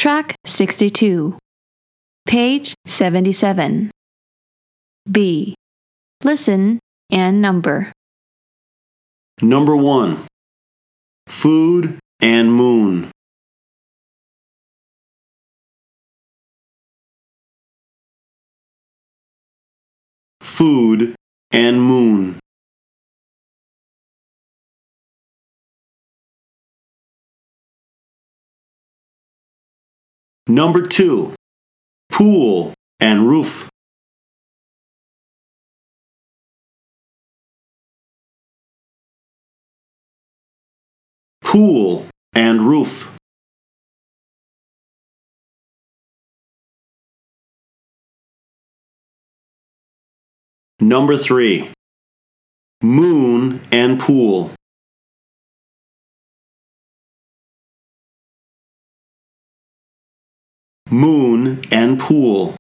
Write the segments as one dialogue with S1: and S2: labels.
S1: Track 62. Page 77. B. Listen and number.
S2: Number 1. Food and moon. Food and moon. Number 2. Pool and roof. Pool and roof. Number 3. Moon and pool. Moon and pool.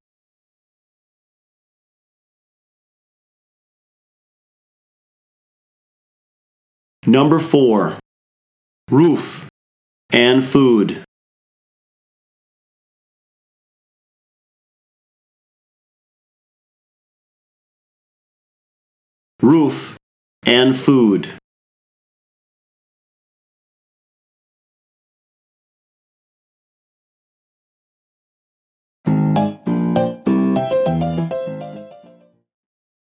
S2: Number 4. Roof and food. Roof and food.